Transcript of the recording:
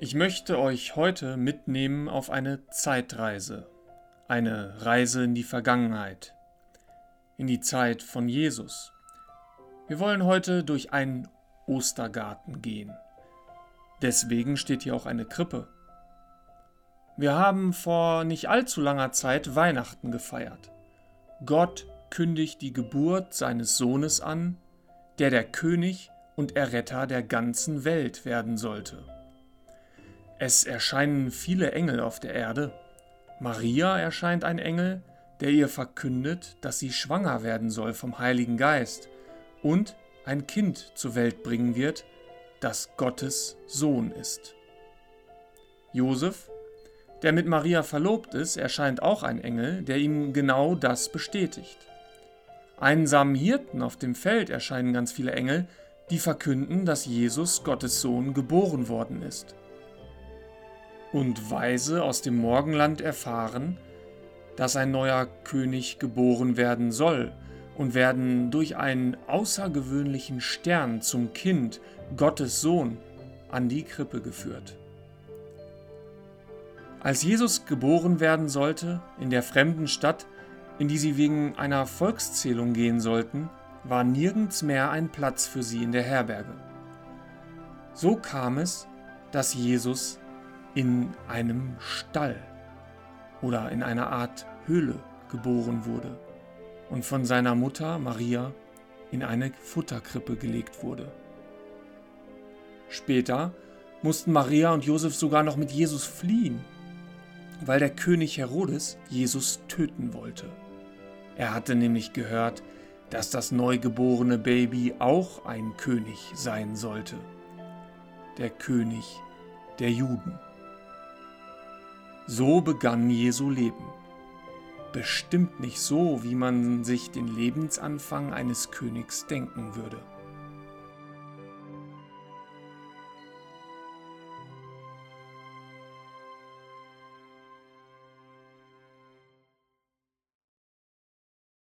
Ich möchte euch heute mitnehmen auf eine Zeitreise, eine Reise in die Vergangenheit, in die Zeit von Jesus. Wir wollen heute durch einen Ostergarten gehen. Deswegen steht hier auch eine Krippe. Wir haben vor nicht allzu langer Zeit Weihnachten gefeiert. Gott kündigt die Geburt seines Sohnes an, der König und Erretter der ganzen Welt werden sollte. Es erscheinen viele Engel auf der Erde. Maria erscheint ein Engel, der ihr verkündet, dass sie schwanger werden soll vom Heiligen Geist und ein Kind zur Welt bringen wird, das Gottes Sohn ist. Josef, der mit Maria verlobt ist, erscheint auch ein Engel, der ihm genau das bestätigt. Einsamen Hirten auf dem Feld erscheinen ganz viele Engel, die verkünden, dass Jesus, Gottes Sohn, geboren worden ist. Und Weise aus dem Morgenland erfahren, dass ein neuer König geboren werden soll und werden durch einen außergewöhnlichen Stern zum Kind, Gottes Sohn, an die Krippe geführt. Als Jesus geboren werden sollte, in der fremden Stadt, in die sie wegen einer Volkszählung gehen sollten, war nirgends mehr ein Platz für sie in der Herberge. So kam es, dass Jesus in einem Stall oder in einer Art Höhle geboren wurde und von seiner Mutter Maria in eine Futterkrippe gelegt wurde. Später mussten Maria und Josef sogar noch mit Jesus fliehen, weil der König Herodes Jesus töten wollte. Er hatte nämlich gehört, dass das neugeborene Baby auch ein König sein sollte. Der König der Juden. So begann Jesu Leben. Bestimmt nicht so, wie man sich den Lebensanfang eines Königs denken würde.